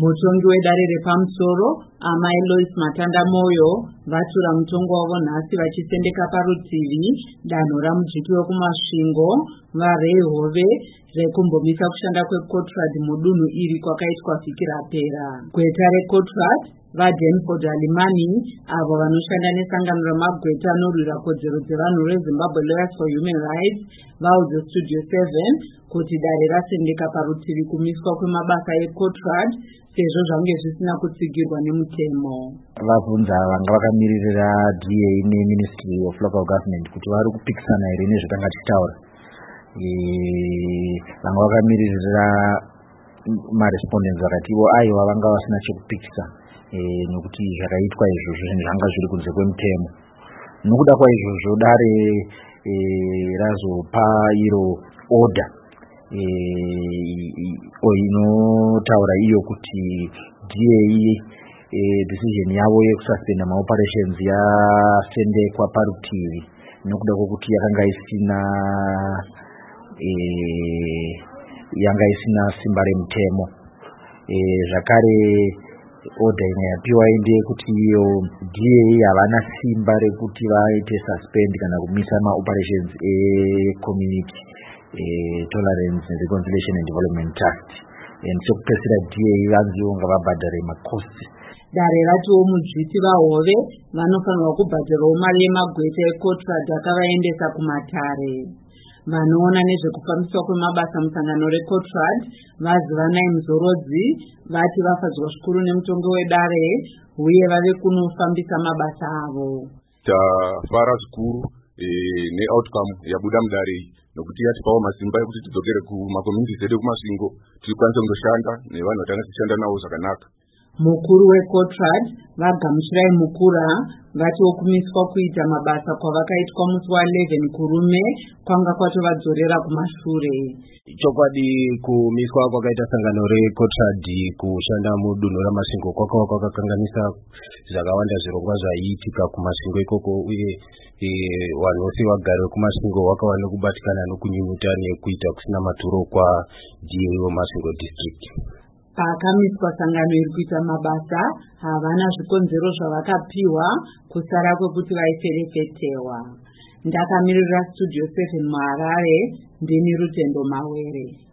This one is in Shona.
Mutongi wedare repamusoro amai Lois Matanda Moyo vatura mutongo wavo nhasi vachisendeka parutivi danho ramujiki wekumasvingo varei hove rekumbomisa kushanda kweCotrad mudunhu iri kwakaitwa vhiki rapera. Gweta reCotrad vaDanford Alimani avo vanoshanda nesangano ramagweta anorwira kodzero dzevanhu reZimbabwe Lawyers for Human Rights vaudze Studio 7 kuti dare rasendeka parutivi kumiswa kwemabasa eCotrad sezvo zvange zvisina kutsigirwa nemutemo. Vabvunza vanga vakamiririra DA neMinistry of Local Government kuti vari kupikisana here nezvakanga tichitaura. Vanga vakamiririra marespondents vakati ivo aiwa vanga vasina chekupikisa nekuti zvakaitwa izvozvo zvanga zviri kunze kwemutemo. Nokuda kwaizvozvo dare razopa iro order inotaura iyo kuti DA decision yavo yekususpenda maoperations yasendekwa parutivi nokuda kwokuti yanga isina simba remutemo. Zvakare order imwe yapiwa ndeyekuti iyo DA havana simba rekuti vaite suspend kana kumisa maoperations community tolerance reconciliation and development trust. Chokupedzisira DA vanzionga vabhadhare macost. Dare ratiwo mudzviti vahove vanofanirwa kubhadharawo mari yemagweta eCotrad akavaendesa kumatare. Vanoona nezvekufambiswa kwemabasa musangano reCotrad vazivanai Muzorodzi vati vafadzwa zvikuru nemutongo wedare uye vave kunofambisa mabasa avo. Tafara zvikuru neoutcome yabuda mudare nokuti yatipawo masimba ekuti tidzokere kumakommunity edu kumasvingo tikwanise kundoshanda nevanhu vatanga tichishanda navo zvakanaka. Mukuru weCotrad vaGamushirai Mukura vatiwo kumiswa kuita mabasa kwavakaitwa musi wa11 kurume kwanga kwatovadzorera kumashure. Chokwadi kumiswa kwakaita sangano reCotrad kushanda mudunhu ramasvingo kwakakanganisa zvakawanda zvirongwa zvaiitika kumasvingo ikoko uye vanhu vose vagari vekumasvingo vakawa nekubatikana nokunyunyuta nekuita kusina maturo kwaDA wemasvingo district. Pakamiswa sangano iri kuita mabasa havana zvikonzero zvavakapiwa kusara kwekuti vaiferefetewa. Ndakamirira Studio 7 muHarare ndini Rutendo Mawere.